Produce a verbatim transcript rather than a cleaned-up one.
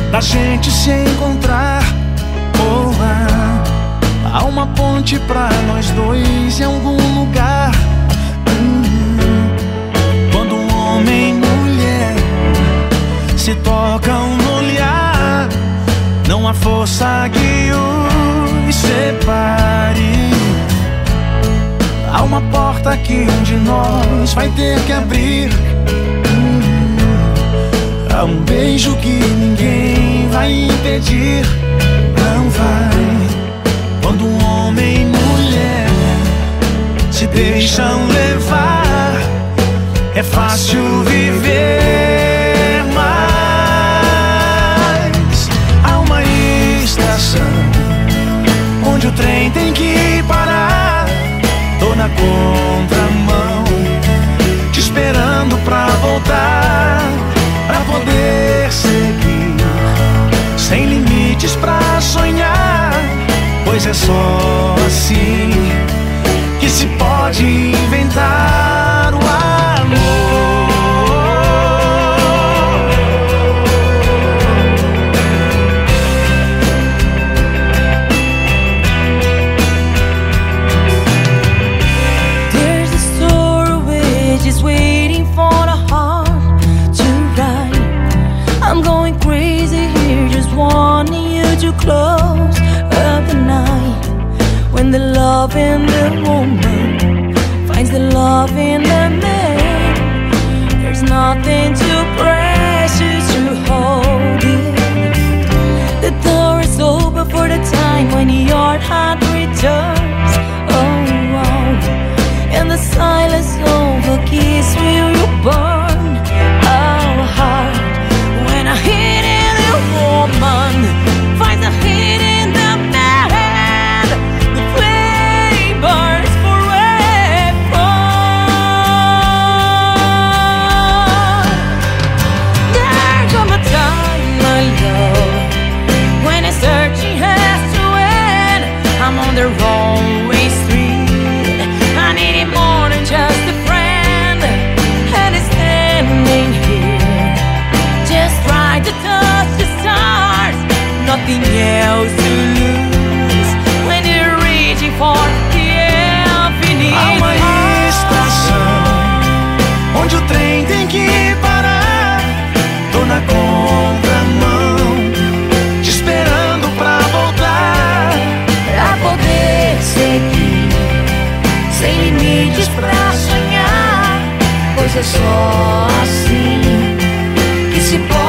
da gente se encontrar. Oh, ah, há uma ponte pra nós dois em algum lugar. Hum, quando um homem e mulher se tocam no olhar, não há força que os separe. Há uma porta que um de nós vai ter que abrir. hum, Há um beijo que ninguém vai impedir. Não vai. Quando um homem e mulher se deixam levar, é fácil viver. Mas há uma estação onde o trem tem que parar. Tô na contramão, te esperando pra voltar, pra poder seguir, sem limites pra sonhar. Pois é só assim que se pode inventar o amor. There's a story which is waiting for the heart to write. I'm going crazy here, just wanting you to close up the night. When the love in the woman finds the love in the man, there's nothing too precious to hold it. The door is open for the time when your heart returns. Oh, oh. And the silence of a kiss will you burn our heart. When a hidden woman finds a hidden the man, the flame burns forever. There comes a time, my love, when a searching has to end. I'm on the wrong way street, I need it more than just a friend. And it's standing here, just try to touch the stars, nothing else to lose when you're reaching for the infinite. Há uma estação onde o trem tem que parar. Tô na contramão, te esperando pra voltar, Pra poder seguir, sem limites pra sonhar. Pois é só assim que se pode